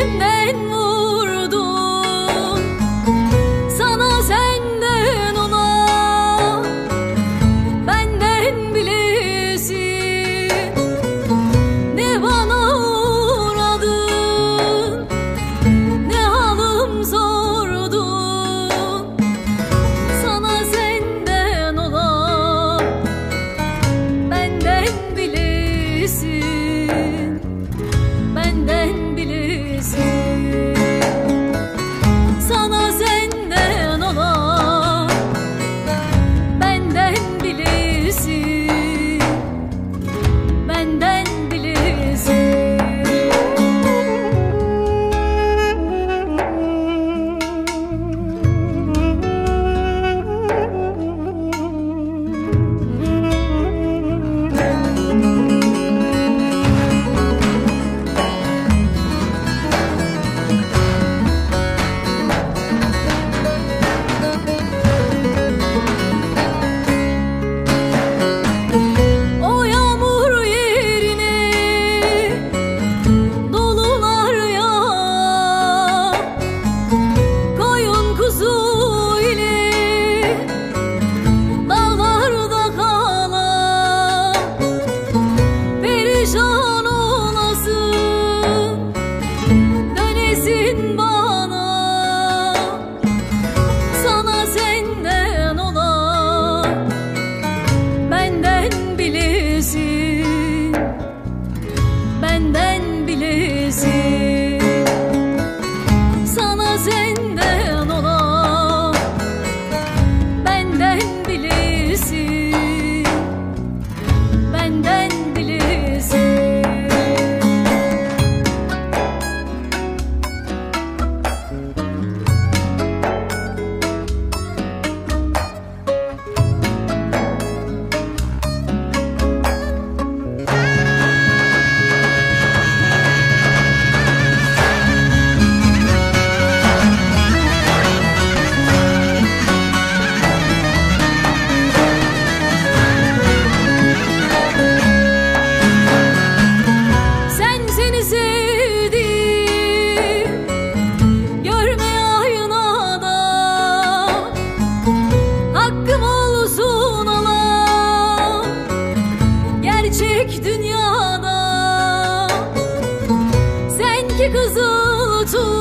içimden vurdun. Sana senden ona, benden bilesin. Ne bana uğradın, ne halım sordun. Sana senden ona, benden bilesin. Benden bilesin. Sana senden ona, benden bilesin. Benden bilesin. O yağmur yerine dolular yağar, koyun kuzu ile dağlarda kalan. Perişan olasın, dönesin bana. Sana senden ona, benden bilesin. Benden bilesin. Sana senden ona, benden bilesin. Benden bilesin. Sen seni sevdin, görme aynada. Hakkım olsun alan, gerçek dünyada. Sen ki kızıl tuz